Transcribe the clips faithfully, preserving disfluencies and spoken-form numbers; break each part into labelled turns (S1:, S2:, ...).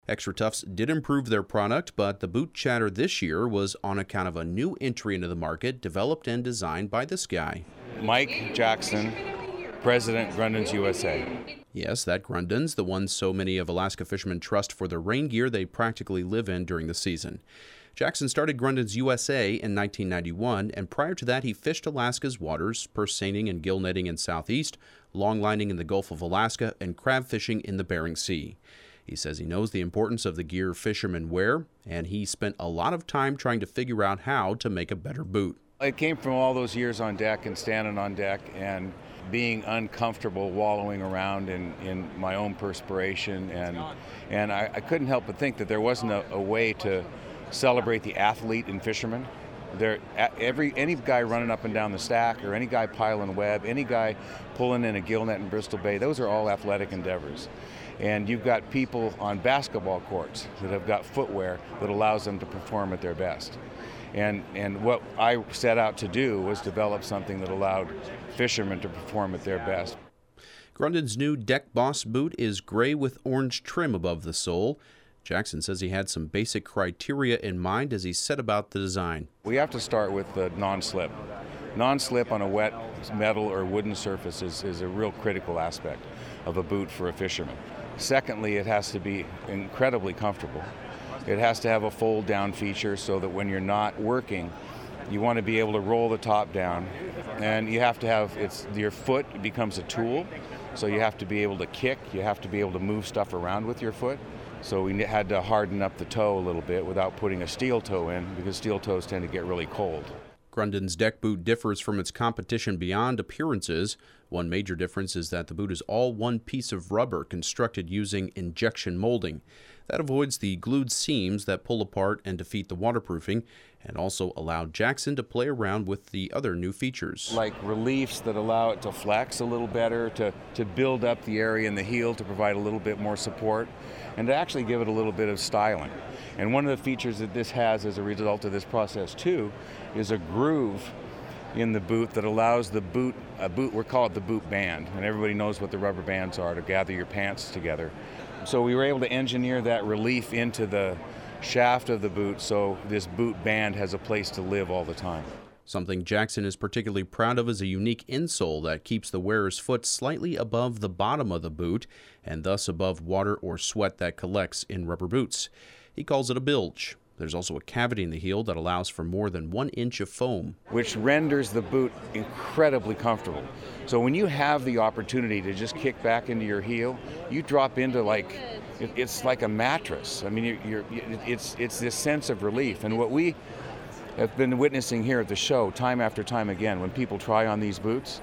S1: Extra Tufts did improve their product, but the boot chatter this year was on account of a new entry into the market developed and designed by this guy.
S2: Mike Jackson, President, Grundens U S A.
S1: Yes, that Grundens, the one so many of Alaska fishermen trust for the rain gear they practically live in during the season. Jackson started Grundens U S A in nineteen ninety-one, and prior to that he fished Alaska's waters, purse seining and gill netting in Southeast, longlining in the Gulf of Alaska, and crab fishing in the Bering Sea. He says he knows the importance of the gear fishermen wear, and he spent a lot of time trying to figure out how to make a better boot.
S2: It came from all those years on deck and standing on deck and being uncomfortable wallowing around in, in my own perspiration, and and I, I couldn't help but think that there wasn't a, a way to celebrate the athlete and fisherman. There, every any guy running up and down the stack, or any guy piling web, any guy pulling in a gill net in Bristol Bay, those are all athletic endeavors. And you've got people on basketball courts that have got footwear that allows them to perform at their best. And and what I set out to do was develop something that allowed fishermen to perform at their best.
S1: Grundens' new Deck Boss boot is gray with orange trim above the sole. Jackson says he had some basic criteria in mind as he set about the design.
S2: We have to start with the non-slip. Non-slip on a wet metal or wooden surface is, is a real critical aspect of a boot for a fisherman. Secondly, it has to be incredibly comfortable. It has to have a fold down feature so that when you're not working, you want to be able to roll the top down, and you have to have, it's your foot becomes a tool, so you have to be able to kick, you have to be able to move stuff around with your foot. So we had to harden up the toe a little bit without putting a steel toe in, because steel toes tend to get really cold.
S1: Grundens' deck boot differs from its competition beyond appearances. One major difference is that the boot is all one piece of rubber constructed using injection molding. That avoids the glued seams that pull apart and defeat the waterproofing, and also allowed Jackson to play around with the other new features.
S2: Like reliefs that allow it to flex a little better, to, to build up the area in the heel to provide a little bit more support, and to actually give it a little bit of styling. And one of the features that this has as a result of this process too is a groove in the boot that allows the boot, a boot, we call it the boot band, and everybody knows what the rubber bands are to gather your pants together. So we were able to engineer that relief into the shaft of the boot so this boot band has a place to live all the time.
S1: Something Jackson is particularly proud of is a unique insole that keeps the wearer's foot slightly above the bottom of the boot and thus above water or sweat that collects in rubber boots. He calls it a bilge. There's also a cavity in the heel that allows for more than one inch of foam,
S2: which renders the boot incredibly comfortable. So when you have the opportunity to just kick back into your heel, you drop into like, it, it's like a mattress. I mean, you're, you're, it's, it's this sense of relief. And what we have been witnessing here at the show time after time again when people try on these boots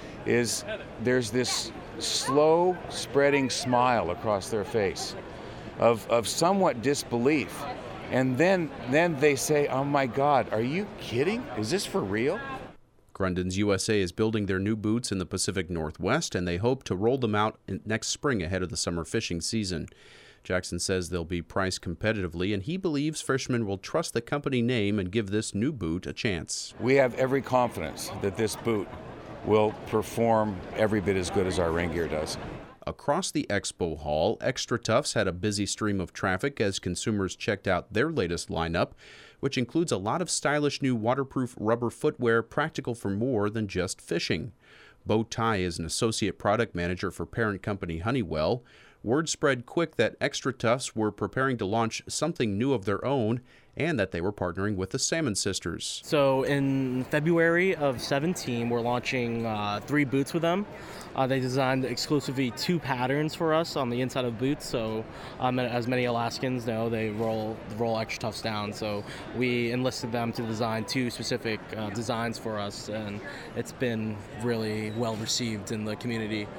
S2: is there's this slow spreading smile across their face of, of somewhat disbelief. And then, then they say, oh my God, are you kidding? Is this for real?
S1: Grundens U S A is building their new boots in the Pacific Northwest, and they hope to roll them out next spring ahead of the summer fishing season. Jackson says they'll be priced competitively, and he believes fishermen will trust the company name and give this new boot a chance.
S2: We have every confidence that this boot will perform every bit as good as our rain gear does.
S1: Across the expo hall, Extra Tufts had a busy stream of traffic as consumers checked out their latest lineup, which includes a lot of stylish new waterproof rubber footwear practical for more than just fishing. Bo Tai is an associate product manager for parent company Honeywell. Word spread quick that Extra Tufts were preparing to launch something new of their own, and that they were partnering with the Salmon Sisters.
S3: So in February of seventeen, we're launching uh, three boots with them. Uh, they designed exclusively two patterns for us on the inside of boots. So um, as many Alaskans know, they roll roll Extra Tufts down. So we enlisted them to design two specific uh, designs for us, and it's been really well received in the community.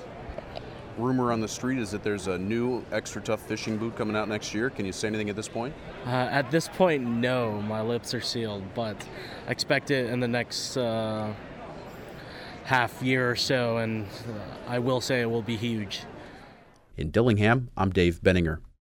S1: Rumor on the street is that there's a new Extra Tuft fishing boot coming out next year. Can you say anything at this point?
S3: Uh, at this point, no. My lips are sealed, but I expect it in the next uh, half year or so, and uh, I will say it will be huge.
S1: In Dillingham, I'm Dave Benninger.